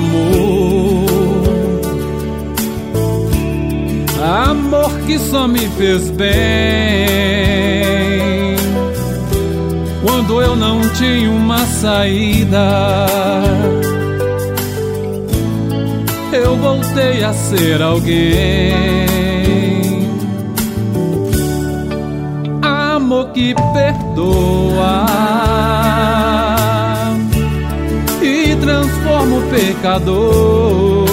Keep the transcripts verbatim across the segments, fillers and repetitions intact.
amor. Amor que só me fez bem quando eu não tinha uma saída. Eu voltei a ser alguém. Amor que perdoa e transforma o pecador.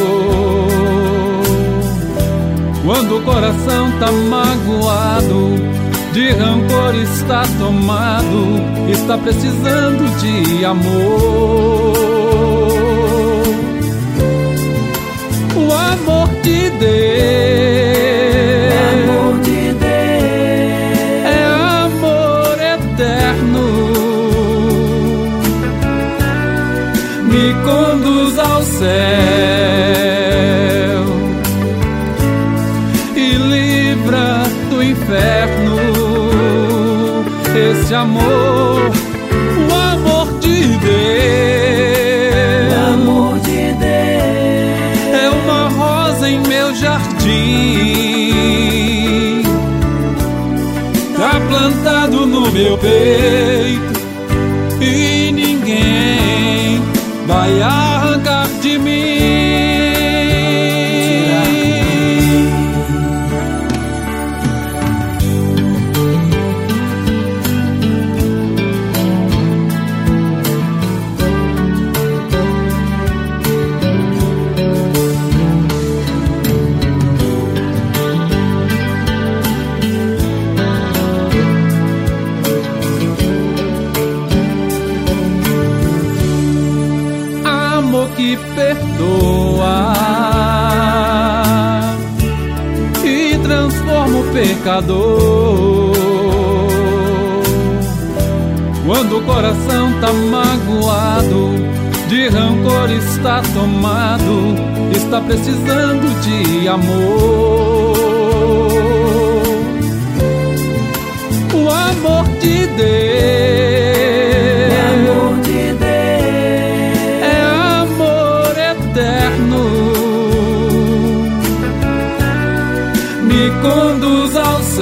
Quando o coração tá magoado, de rancor está tomado, está precisando de amor. O amor de Deus, amor de Deus é amor eterno, me conduz ao céu e livra do inferno. Esse amor, o amor de Deus, o amor de Deus é uma rosa em meu jardim, tá plantado no meu peito e ninguém vai arrancar de mim. Amor que perdoa e transforma o pecador. Quando o coração tá magoado, de rancor está tomado, está precisando de amor. O amor de Deus, me conduz ao céu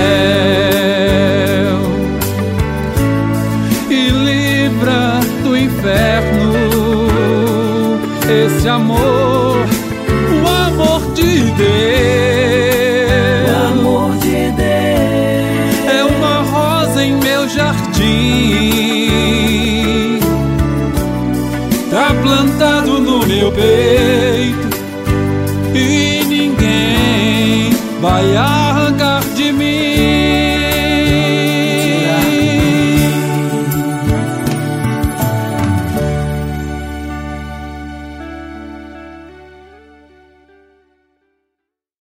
e livra do inferno. Esse amor, o amor de Deus, o amor de Deus é uma rosa em meu jardim, tá plantado no meu peito